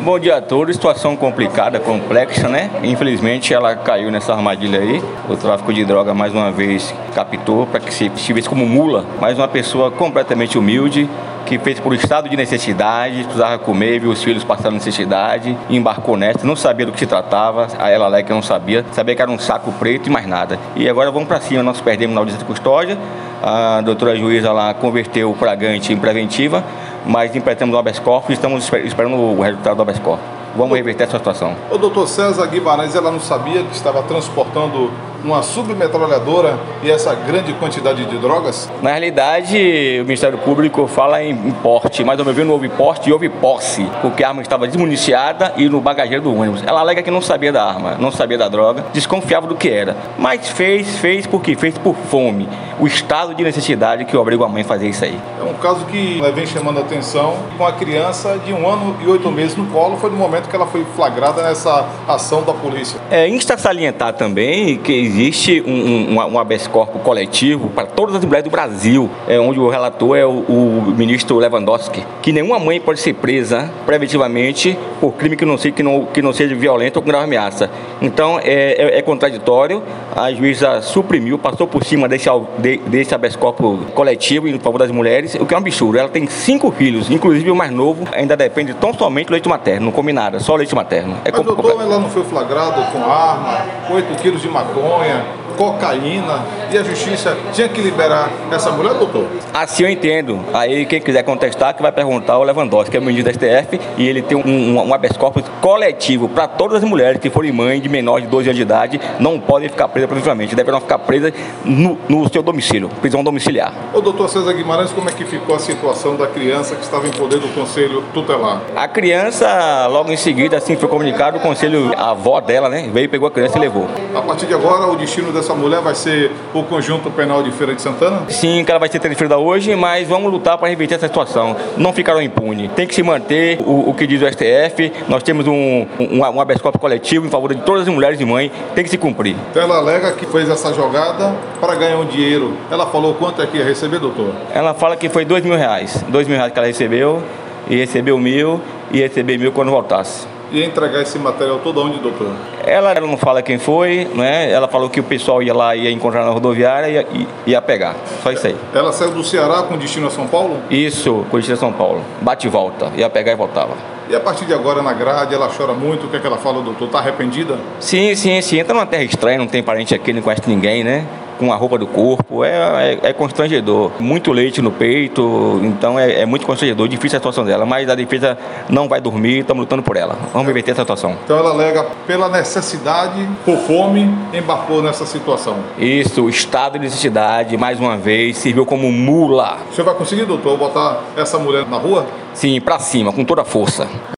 Bom dia a todos, situação complicada, complexa, né? Infelizmente ela caiu nessa armadilha aí. O tráfico de droga mais uma vez captou para que se visse como mula, mas uma pessoa completamente humilde, que fez por estado de necessidade, precisava comer, viu os filhos passando necessidade, embarcou nessa, não sabia do que se tratava, a ela lá que não sabia que era um saco preto e mais nada. E agora vamos para cima, nós perdemos na audiência de custódia, a doutora juíza lá converteu o flagrante em preventiva, mas empretamos o habeas corpus e estamos esperando o resultado do habeas corpus. Vamos reverter essa situação. O doutor César Guimarães, ela não sabia que estava transportando uma submetralhadora e essa grande quantidade de drogas? Na realidade, o Ministério Público fala em porte, mas ao meu ver não houve porte e houve posse, porque a arma estava desmuniciada e no bagageiro do ônibus. Ela alega que não sabia da arma, não sabia da droga, desconfiava do que era, mas fez porque fez por fome, o estado de necessidade que obriga a mãe a fazer isso aí. É um caso que vem chamando a atenção com a criança de 1 ano e 8 meses no colo, foi no momento que ela foi flagrada nessa ação da polícia. Insta salientar também que existe um habeas corpus coletivo para todas as mulheres do Brasil, onde o relator é o ministro Lewandowski, que nenhuma mãe pode ser presa preventivamente por crime que não seja violento ou com grave ameaça. Então é contraditório, a juíza suprimiu, passou por cima desse habeas corpus coletivo em favor das mulheres, o que é um absurdo. Ela tem 5 filhos, inclusive o mais novo ainda depende tão somente do leite materno, não come nada, só leite materno. Mas doutor, ela não foi flagrada com arma, 8 quilos de maconha, cocaína, e a justiça tinha que liberar essa mulher, doutor? Assim eu entendo. Aí quem quiser contestar, que vai perguntar ao Lewandowski, que é o ministro da STF, e ele tem um habeas corpus coletivo para todas as mulheres que forem mães de menores de 12 anos de idade, não podem ficar presas preventivamente, deverão ficar presas no seu domicílio, prisão domiciliar. Ô doutor César Guimarães, como é que ficou a situação da criança que estava em poder do Conselho Tutelar? A criança, logo em seguida, assim foi comunicado, o conselho, a avó dela, né, veio, pegou a criança e levou. A partir de agora, o destino dessa mulher vai ser o Conjunto Penal de Feira de Santana? Sim, que ela vai ser transferida hoje, mas vamos lutar para reverter essa situação. Não ficarão impunes. Tem que se manter o que diz o STF. Nós temos um habeas corpus coletivo em favor de todas as mulheres e mães. Tem que se cumprir. Então ela alega que fez essa jogada para ganhar um dinheiro. Ela falou quanto é que ia receber, doutor? Ela fala que foi R$2.000. R$2.000 que ela recebeu, e recebeu 1.000, e receber 1.000 quando voltasse. E entregar esse material todo onde, doutor? Ela não fala quem foi, né? Ela falou que o pessoal ia lá, ia encontrar na rodoviária e ia pegar. Só isso aí. Ela saiu do Ceará com destino a São Paulo? Isso, com destino a São Paulo. Bate e volta. Ia pegar e voltava. E a partir de agora na grade, ela chora muito. O que é que ela fala, doutor? Tá arrependida? Sim. Entra numa terra estranha, não tem parente aqui, não conhece ninguém, né? Com a roupa do corpo, é constrangedor. Muito leite no peito, então é muito constrangedor, difícil a situação dela, mas a defesa não vai dormir, estamos lutando por ela. Vamos reverter essa situação. Então ela alega pela necessidade, por fome, embarcou nessa situação. Isso, o estado de necessidade, mais uma vez, serviu como mula. O senhor vai conseguir, doutor, botar essa mulher na rua? Sim, pra cima, com toda a força.